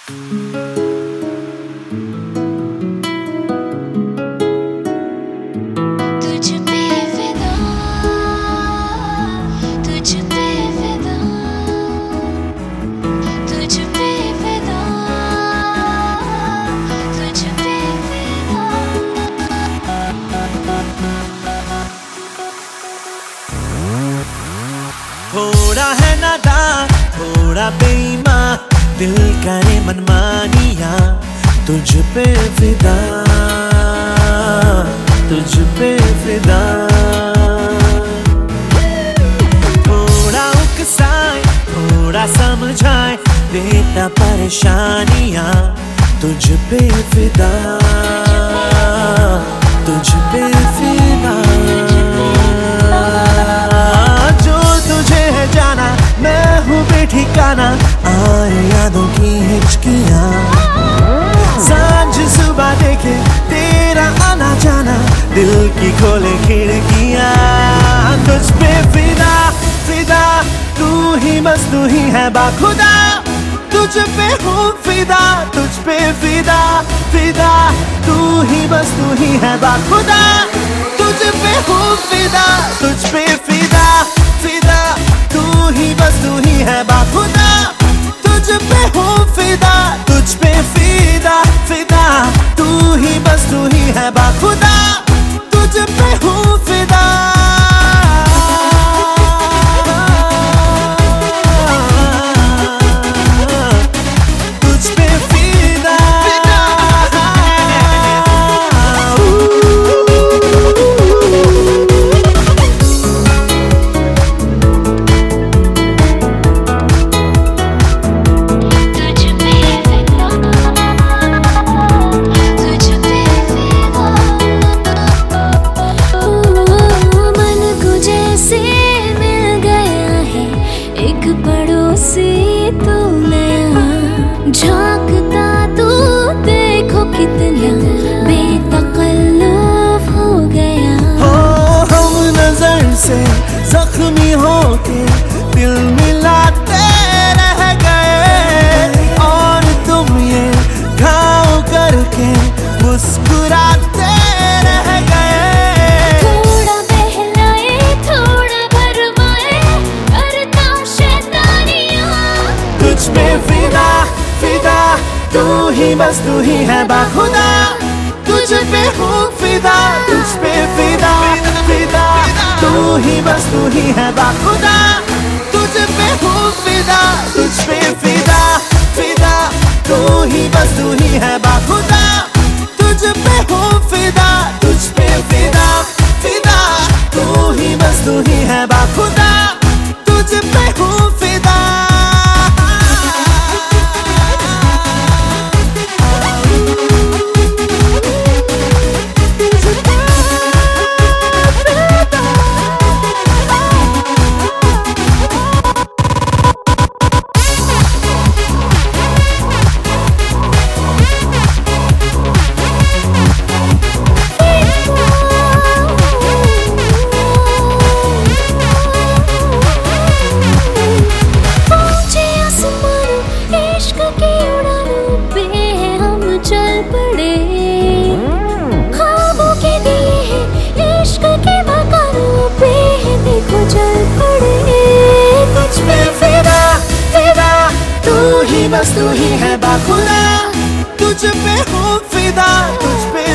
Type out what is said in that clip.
तुझ पे फिदा, तुझ पे फिदा, तुझ पे फिदा, तुझ पे फिदा। थोड़ा है नादान, थोड़ा बेईमान, दिल करे मनमानिया, तुझ पे फिदा, तुझ पे फिदा। थोड़ा उकसाए, थोड़ा समझाए, देता परेशानियां, तुझ पे फिदा, तुझ पे फिदा। जो तुझे है जाना, मैं हूँ बेठिकाना, आए यादों की हिचकियां, सांझ सुबह देखे तेरा आना जाना, दिल की खोले खिड़कियां, तुझ पे फिदा, फिदा, तू ही बस तू ही है बाखुदा, तुझ पे हूँ फिदा, तुझ पे फिदा, फिदा, तू ही बस तू ही है बाखुदा, तुझ पे हूँ फिदा, तुझ पे फिदा, फिदा, तू ही बस तू ही है बाखुदा, तुझ पे हूँ फिदा, तुझ पे फिदा, फिदा, तू ही बस तू ही है बाखुदा, तुझ पे हूँ फिदा। झांकता तू देखो कितना बेतकल्लुफ हो गया। हो हम नजर से जख्मी होके दिल मिलाते रह गए, और तुम ये घाव करके मुस्कुराते रह गए। थोड़ा बहलाए, थोड़ा भरमाए, करता शैतानियां, तुझ पे फिदा, फिदा, तू ही बस तू ही है बाखुदा, तुझ पे हूँ फिदा, तुझ पे फिदा, फिदा, तू ही बस तू ही है बाखुदा, तुझ पे हूँ फिदा, तुझ पे फिदा, फिदा, तू ही बस तू ही है बाखुदा, तुझ पे हूँ फिदा, तुझ पे फिदा, फिदा, तू ही बस तू ही है बाखुदा, तुझ पे हूँ फिदा। बस तू ही है बाखुदा, तुझ पे हूँ फिदा, तुझ पे